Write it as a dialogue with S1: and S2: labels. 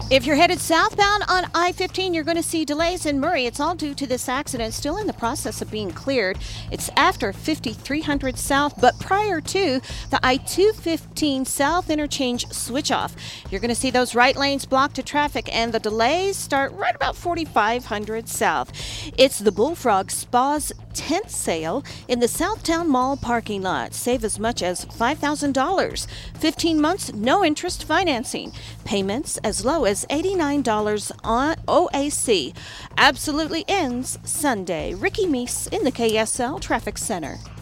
S1: If you're headed southbound on I-15, you're going to see delays in Murray. It's all due to this accident, still in the process of being cleared. It's after 5300 South, but prior to the I-215 South interchange switch off. You're going to see those right lanes blocked to traffic, and the delays start right about 4500 South. It's the Bullfrog Spa's tent sale in the Southtown Mall parking lot. Save as much as $5,000. 15 months, no interest financing. Payments as low as $89 on OAC. Absolutely ends Sunday. Ricky Meese in the KSL Traffic Center.